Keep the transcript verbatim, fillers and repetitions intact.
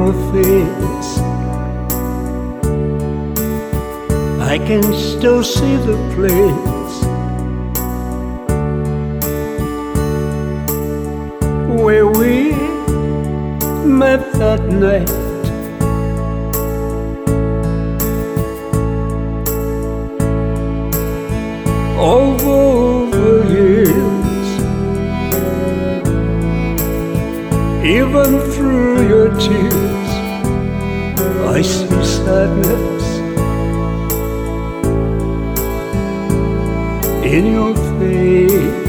your face. I can still see the place where we met that night. Over the years, even through your tears, I see sadness in your face.